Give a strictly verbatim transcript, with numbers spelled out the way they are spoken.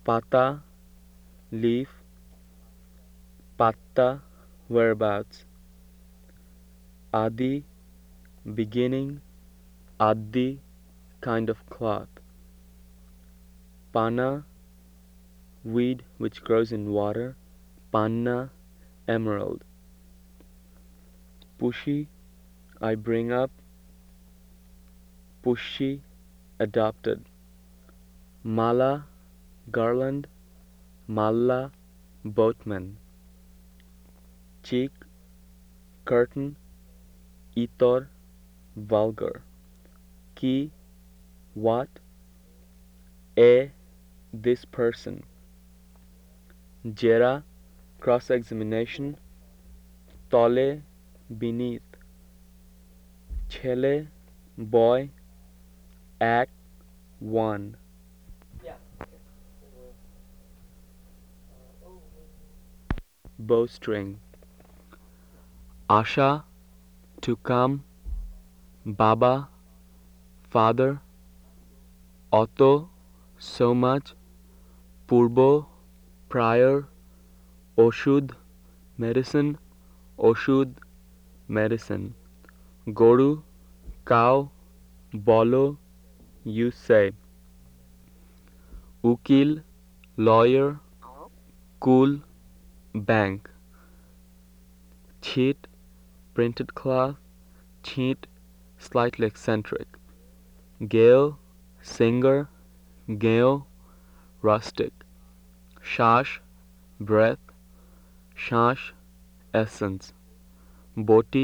Pata, leaf. Patta, whereabouts. Adi, beginning. Addi, kind of cloth. Pana, weed which grows in water. Panna, emerald. Pushi, I bring up. Pushi, adopted. Mala, garland. Malla, boatman. Cheek, curtain. Itor, vulgar. Ki, what. E, this person. Jera, cross-examination. Tole, beneath. Chele, boy. Act, one. Bowstring. Asha, to come. Baba, father. Otto, so much. Purbo, prior. Oshud, medicine. Oshud, medicine. Goru, cow. Bolo, you say. Ukil, lawyer. Cool, bank. Cheat, printed cloth. Cheat, slightly eccentric. Gale, singer. Gale, rustic. Shash, breath. Shash, essence. Boti,